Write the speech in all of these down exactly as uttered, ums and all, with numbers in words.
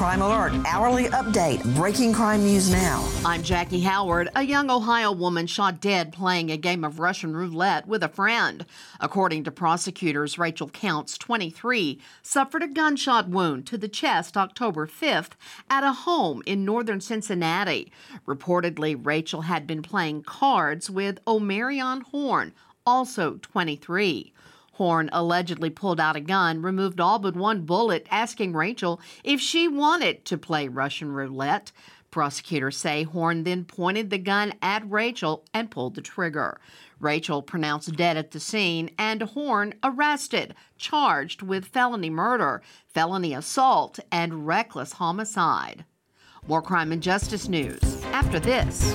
Crime Alert, hourly update, breaking crime news now. I'm Jackie Howard. A young Ohio woman shot dead playing a game of Russian roulette with a friend. According to prosecutors, Rachel Counts, twenty-three, suffered a gunshot wound to the chest October fifth at a home in northern Cincinnati. Reportedly, Rachel had been playing cards with Omarion Horn, also twenty-three. Horn allegedly pulled out a gun, removed all but one bullet, asking Rachel if she wanted to play Russian roulette. Prosecutors say Horn then pointed the gun at Rachel and pulled the trigger. Rachel pronounced dead at the scene and Horn arrested, charged with felony murder, felony assault, and reckless homicide. More crime and justice news after this.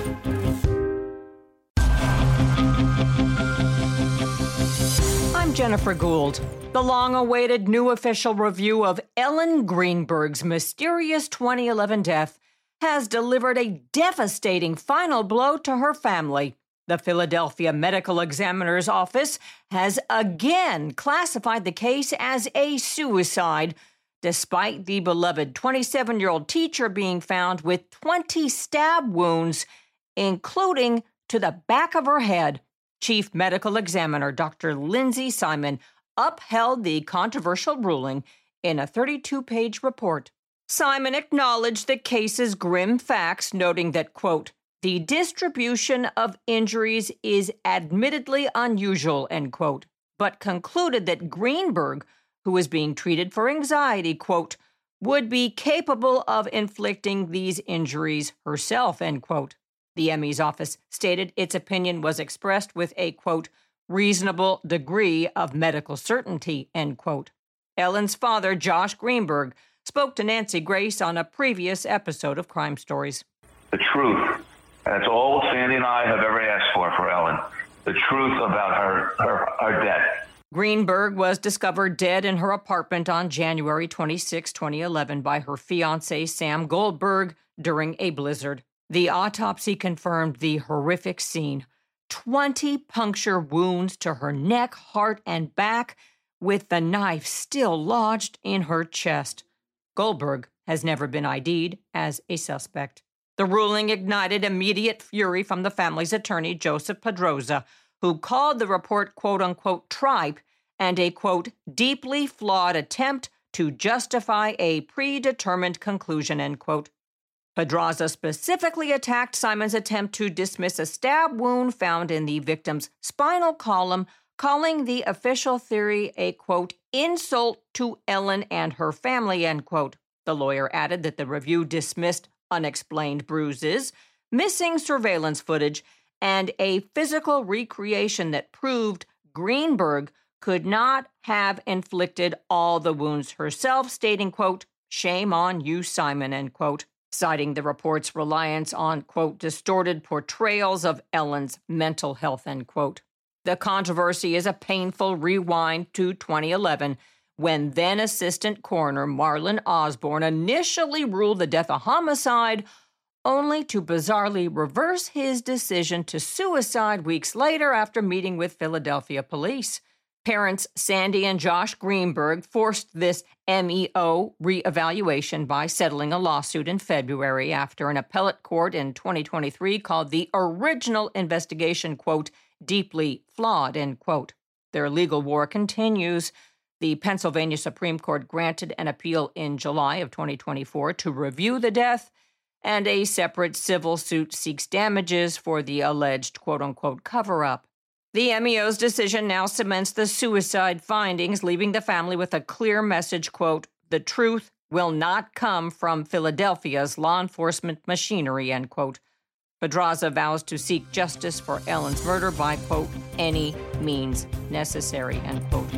I'm Jennifer Gould. The long-awaited new official review of Ellen Greenberg's mysterious twenty eleven death has delivered a devastating final blow to her family. The Philadelphia Medical Examiner's Office has again classified the case as a suicide, despite the beloved twenty-seven-year-old teacher being found with twenty stab wounds, including to the back of her head. Chief Medical Examiner Doctor Lindsay Simon upheld the controversial ruling in a thirty-two page report. Simon acknowledged the case's grim facts, noting that, quote, the distribution of injuries is admittedly unusual, end quote, but concluded that Greenberg, who was being treated for anxiety, quote, would be capable of inflicting these injuries herself, end quote. The M E's office stated its opinion was expressed with a, quote, reasonable degree of medical certainty, end quote. Ellen's father, Josh Greenberg, spoke to Nancy Grace on a previous episode of Crime Stories. The truth. That's all Sandy and I have ever asked for for Ellen. The truth about her, her, her death. Greenberg was discovered dead in her apartment on January twenty-sixth, twenty eleven by her fiancé, Sam Goldberg, during a blizzard. The autopsy confirmed the horrific scene. twenty puncture wounds to her neck, heart, and back, with the knife still lodged in her chest. Goldberg has never been I D'd as a suspect. The ruling ignited immediate fury from the family's attorney, Joseph Pedroza, who called the report, quote-unquote, tripe and a, quote, deeply flawed attempt to justify a predetermined conclusion, end quote. Pedroza specifically attacked Simon's attempt to dismiss a stab wound found in the victim's spinal column, calling the official theory a, quote, insult to Ellen and her family, end quote. The lawyer added that the review dismissed unexplained bruises, missing surveillance footage, and a physical recreation that proved Greenberg could not have inflicted all the wounds herself, stating, quote, shame on you, Simon, end quote, citing the report's reliance on, quote, distorted portrayals of Ellen's mental health, end quote. The controversy is a painful rewind to twenty eleven, when then-assistant coroner Marlon Osborne initially ruled the death a homicide, only to bizarrely reverse his decision to suicide weeks later after meeting with Philadelphia police. Parents Sandy and Josh Greenberg forced this M E O reevaluation by settling a lawsuit in February after an appellate court in twenty twenty-three called the original investigation, quote, deeply flawed, end quote. Their legal war continues. The Pennsylvania Supreme Court granted an appeal in July of twenty twenty-four to review the death, and a separate civil suit seeks damages for the alleged, quote-unquote, cover-up. The M E O's decision now cements the suicide findings, leaving the family with a clear message, quote, the truth will not come from Philadelphia's law enforcement machinery, end quote. Pedroza vows to seek justice for Ellen's murder by, quote, any means necessary, end quote.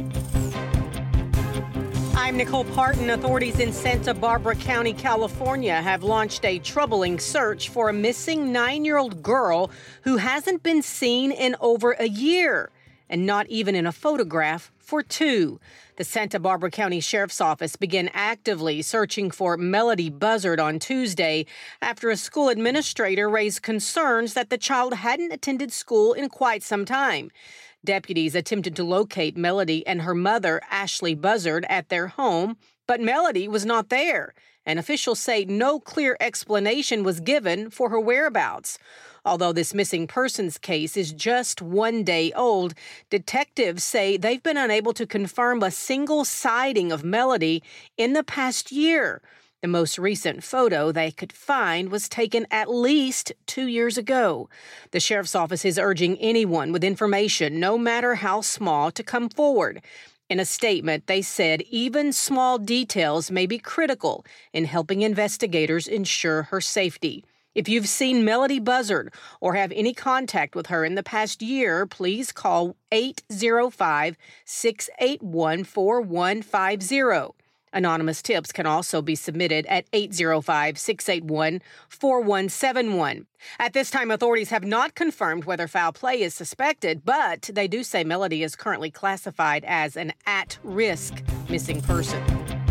I'm Nicole Parton. Authorities in Santa Barbara County, California have launched a troubling search for a missing nine-year-old girl who hasn't been seen in over a year, and not even in a photograph for two. The Santa Barbara County Sheriff's Office began actively searching for Melody Buzzard on Tuesday after a school administrator raised concerns that the child hadn't attended school in quite some time. Deputies attempted to locate Melody and her mother, Ashley Buzzard, at their home, but Melody was not there, and officials say no clear explanation was given for her whereabouts. Although this missing persons case is just one day old, detectives say they've been unable to confirm a single sighting of Melody in the past year. The most recent photo they could find was taken at least two years ago. The sheriff's office is urging anyone with information, no matter how small, to come forward. In a statement, they said even small details may be critical in helping investigators ensure her safety. If you've seen Melody Buzzard or have any contact with her in the past year, please call eight zero five, six eight one, four one five zero. Anonymous tips can also be submitted at eight zero five, six eight one, four one seven one. At this time, authorities have not confirmed whether foul play is suspected, but they do say Melody is currently classified as an at-risk missing person.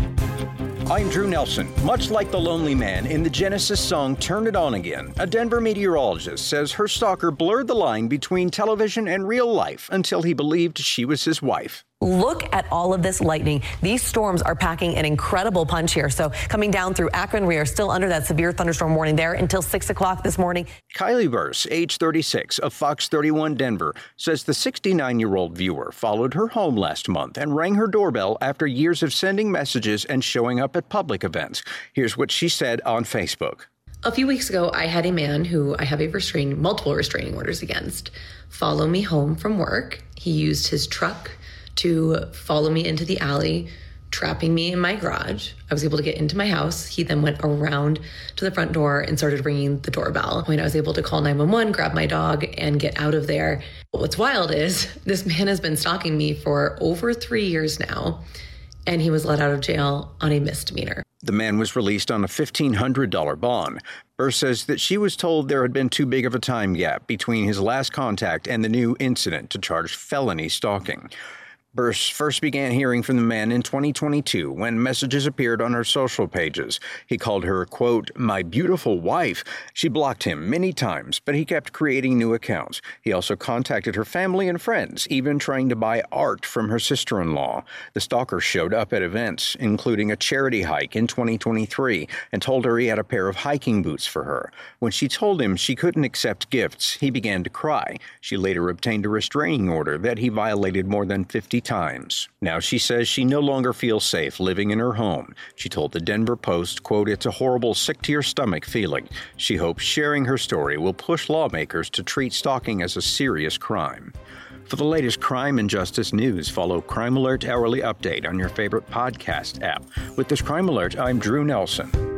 I'm Drew Nelson. Much like the lonely man in the Genesis song Turn It On Again, a Denver meteorologist says her stalker blurred the line between television and real life until he believed she was his wife. Look at all of this lightning. These storms are packing an incredible punch here. So coming down through Akron, we are still under that severe thunderstorm warning there until six o'clock this morning. Kylie Burse, age thirty-six, of Fox thirty-one Denver, says the sixty-nine-year-old viewer followed her home last month and rang her doorbell after years of sending messages and showing up at public events. Here's what she said on Facebook. A few weeks ago, I had a man who I have a restraining, multiple restraining orders against follow me home from work. He used his truck to follow me into the alley, trapping me in my garage. I was able to get into my house. He then went around to the front door and started ringing the doorbell. When I was able to call nine one one, grab my dog, and get out of there. What's wild is this man has been stalking me for over three years now, and he was let out of jail on a misdemeanor. The man was released on a fifteen hundred dollars bond. Burse says that she was told there had been too big of a time gap between his last contact and the new incident to charge felony stalking. Burse first began hearing from the man in twenty twenty-two when messages appeared on her social pages. He called her, quote, my beautiful wife. She blocked him many times, but he kept creating new accounts. He also contacted her family and friends, even trying to buy art from her sister-in-law. The stalker showed up at events, including a charity hike in twenty twenty-three, and told her he had a pair of hiking boots for her. When she told him she couldn't accept gifts, he began to cry. She later obtained a restraining order that he violated more than fifty times. Now she says she no longer feels safe living in her home. She told the Denver Post, quote, it's a horrible sick-to-your-stomach feeling. She hopes sharing her story will push lawmakers to treat stalking as a serious crime. For the latest crime and justice news, follow Crime Alert Hourly Update on your favorite podcast app. With this Crime Alert, I'm Drew Nelson.